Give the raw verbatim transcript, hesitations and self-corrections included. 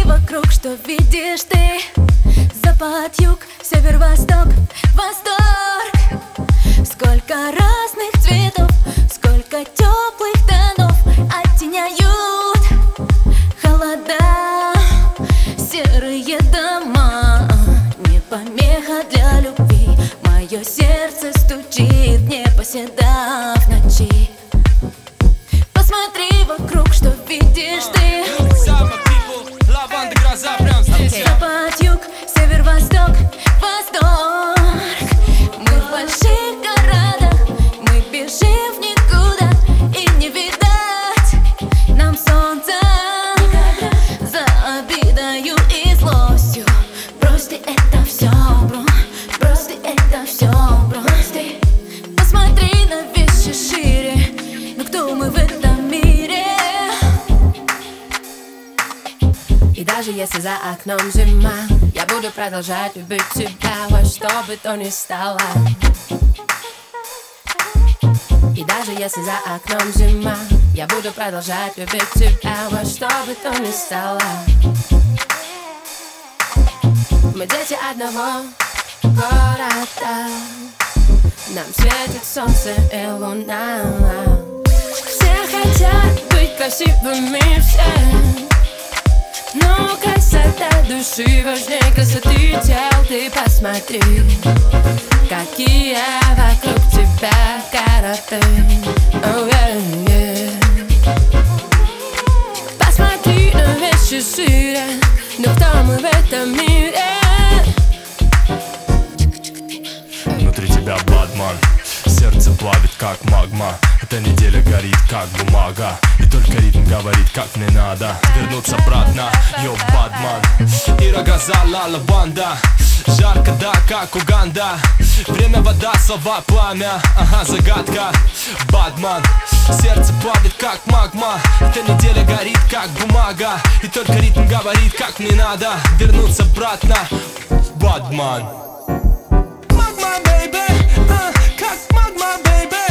вокруг, что видишь ты? Запад, юг, север, восток, восторг. Сколько разных цветов, сколько теплых тонов оттеняют холода, серые дома. Не помеха для любви, мое сердце стучит в небо седа в ночи. Посмотри вокруг, что видишь ты? Запад, юг, север, восток, восторг. Мы в больших городах, мы бежим в никуда, и не видать нам солнца за обидою и злостью. Брось ты это все, бро, брось ты это все, брось ты. Посмотри на вещи шире, ну кто мы в этом мире? И даже если за окном зима, я буду продолжать любить тебя во что бы то ни стало. И даже если за окном зима, я буду продолжать любить тебя во что бы то ни стало. Мы дети одного города, нам светит солнце и луна. Все хотят быть красивыми, все, но красота души важнее красоты тел. Ты посмотри, какие вокруг тебя короты. Oh, yeah, yeah. Посмотри на вещи шире, ну кто мы в этом мире? Внутри тебя Бадман, сердце плавит как магма. Эта неделя горит как бумага, и только ритм говорит, как мне надо вернуться обратно, йо, Бадман. И рогоза банда, жарко, да, как Уганда. Время, вода, слова, пламя, ага, загадка, Бадман. Сердце плавит как магма, эта неделя горит как бумага, и только ритм говорит, как мне надо вернуться обратно, Бадман. Магма, бейби, как магма, бейби.